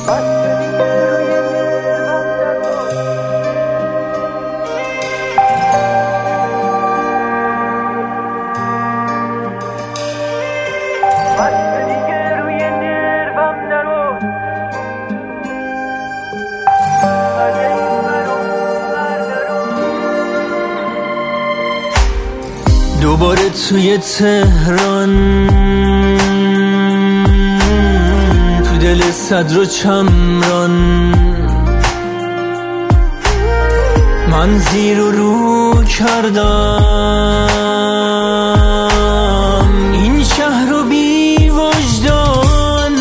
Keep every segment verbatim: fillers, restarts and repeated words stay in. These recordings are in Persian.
دوباره توی تهران، تو دل صدر و چمران، من زیر و رو کردم این شهر رو بی وجدان.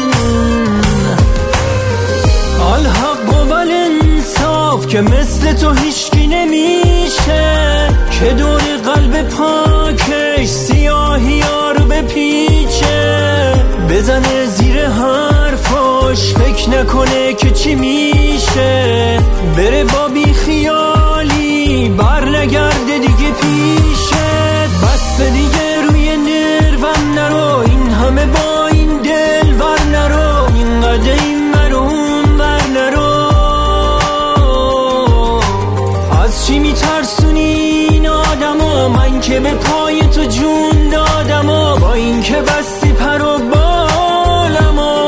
الحق و الانصاف که مثل تو هیچکی نمیشه، که دور قلب پاکش سیاهی ها رو بپیچه، بزنه زیر حرفاش فکر نکنه که چی میشه، بره با بی خیالی بر نگرده دیگه پیشه. بس دیگه روی نروم نرو، این همه با این دل ور نرو، اینقدر این مرون ور نرو. از چی میترسونی این آدمو؟ من که به پای تو جون دادم و با این که بستی پر و بالمو.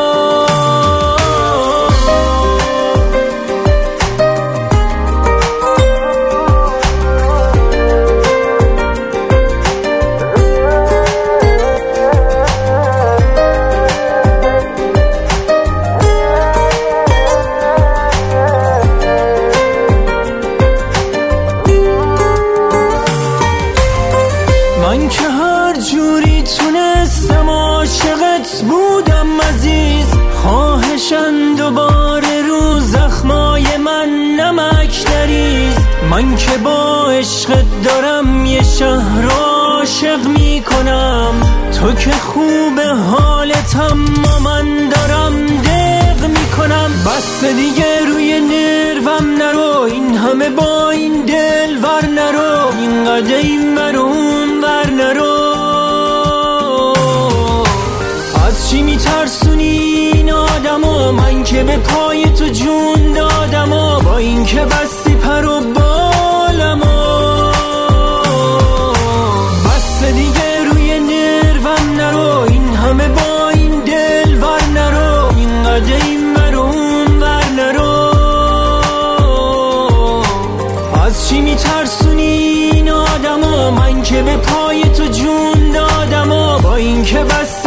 من که هر جوری تونستم عاشقت بودم عزیز، خواهشن دوباره رو زخمای من نمک نریز. من که با عشقت دارم یه شهر عاشق میکنم، تو که خوب حالتم و من دارم دق میکنم. بس دیگه روی نروم نرو، این همه با این دل ور نرو، اینقدر این ورون ور نرو. از چی میترسونی این آدمو؟ من که به پای تو جون دادم و با این که بستی پر و بالمو. بس دیگه روی نروم نرو، این همه با این دل ور نرو، اینقدر این ورون ور نرو. از چی میترسونی این آدمو؟ من که به پای تو جون دادم و با این که بستی